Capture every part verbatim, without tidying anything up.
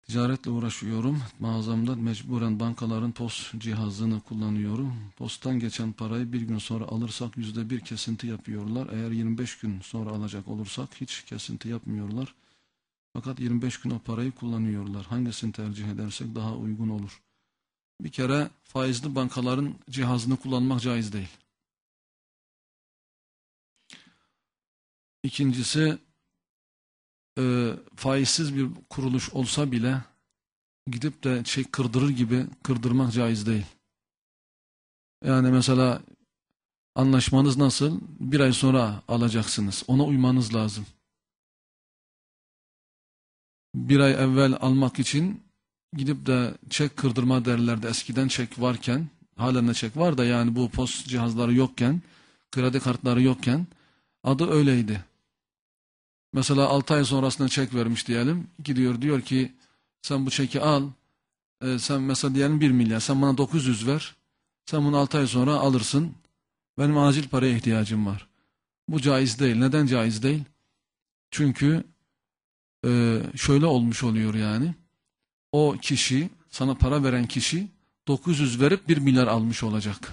Ticaretle uğraşıyorum. Mağazamda mecburen bankaların post cihazını kullanıyorum. Posttan geçen parayı bir gün sonra alırsak yüzde bir kesinti yapıyorlar. Eğer yirmi beş gün sonra alacak olursak hiç kesinti yapmıyorlar. Fakat yirmi beş gün o parayı kullanıyorlar. Hangisini tercih edersek daha uygun olur? Bir kere faizli bankaların cihazını kullanmak caiz değil. İkincisi, e, faizsiz bir kuruluş olsa bile gidip de şey kırdırır gibi kırdırmak caiz değil. Yani mesela anlaşmanız nasıl? Bir ay sonra alacaksınız. Ona uymanız lazım. Bir ay evvel almak için gidip de çek kırdırma derlerdi. Eskiden çek varken, halen de çek var da yani bu post cihazları yokken, kredi kartları yokken adı öyleydi. Mesela altı ay sonrasında çek vermiş diyelim. Gidiyor diyor ki sen bu çeki al. E, sen mesela diyelim bir milyar. Sen bana dokuz yüz ver. Sen bunu altı ay sonra alırsın. Benim acil paraya ihtiyacım var. Bu caiz değil. Neden caiz değil? Çünkü e, şöyle olmuş oluyor yani. O kişi, sana para veren kişi dokuz yüz verip bir milyar almış olacak.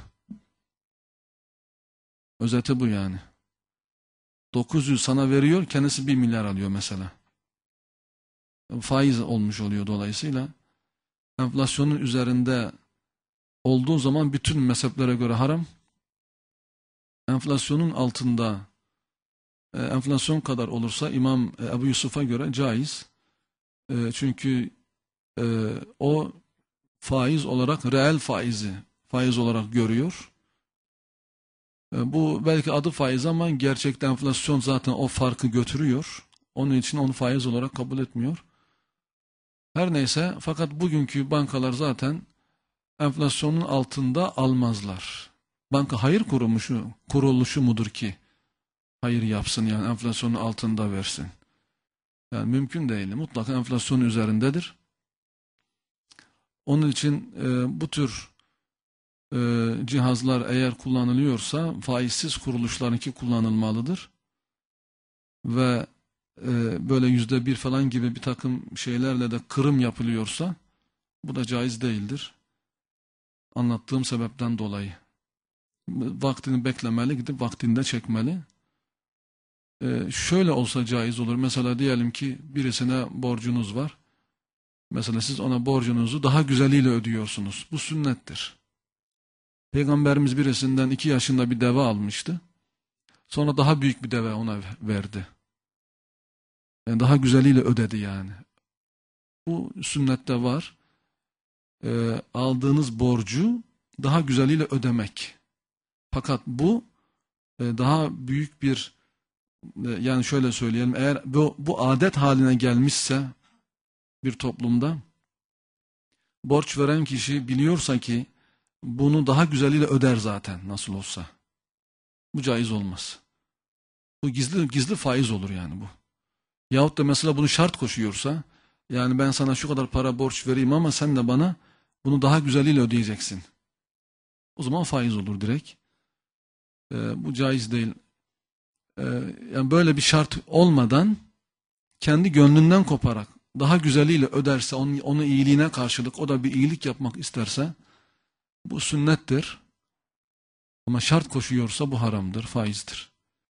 Özeti bu yani. dokuz yüz sana veriyor, kendisi bir milyar alıyor mesela. Faiz olmuş oluyor dolayısıyla. Enflasyonun üzerinde olduğu zaman bütün mezheplere göre haram. Enflasyonun altında e, enflasyon kadar olursa İmam e, Ebu Yusuf'a göre caiz. E, çünkü e, o faiz olarak reel faizi faiz olarak görüyor. E, bu belki adı faiz ama gerçekten enflasyon zaten o farkı götürüyor. Onun için onu faiz olarak kabul etmiyor. Her neyse, fakat bugünkü bankalar zaten enflasyonun altında almazlar. Banka hayır kuruluşu, kuruluşu mudur ki hayır yapsın, yani enflasyonun altında versin. Yani mümkün değil. Mutlaka enflasyonun üzerindedir. Onun için e, bu tür e, cihazlar eğer kullanılıyorsa faizsiz kuruluşlarınki kullanılmalıdır. Ve e, böyle yüzde bir falan gibi bir takım şeylerle de kırım yapılıyorsa bu da caiz değildir. Anlattığım sebepten dolayı. Vaktini beklemeli, gidip vaktinde çekmeli. Ee, şöyle olsa caiz olur. Mesela diyelim ki birisine borcunuz var. Mesela siz ona borcunuzu daha güzeliyle ödüyorsunuz. Bu sünnettir. Peygamberimiz birisinden iki yaşında bir deve almıştı. Sonra daha büyük bir deve ona verdi. Yani daha güzeliyle ödedi yani. Bu sünnette var. Ee, aldığınız borcu daha güzeliyle ödemek. Fakat bu e, daha büyük bir, e, yani şöyle söyleyelim, eğer bu, bu adet haline gelmişse bir toplumda, borç veren kişi biliyorsa ki bunu daha güzeliyle öder zaten nasıl olsa. Bu caiz olmaz. Bu gizli gizli faiz olur yani bu. Yahut da mesela bunu şart koşuyorsa, yani ben sana şu kadar para borç vereyim ama sen de bana bunu daha güzeliyle ödeyeceksin. O zaman faiz olur direkt. Ee, bu caiz değil. Ee, yani böyle bir şart olmadan kendi gönlünden koparak daha güzeliyle öderse, onun, onun iyiliğine karşılık o da bir iyilik yapmak isterse bu sünnettir. Ama şart koşuyorsa bu haramdır, faizdir.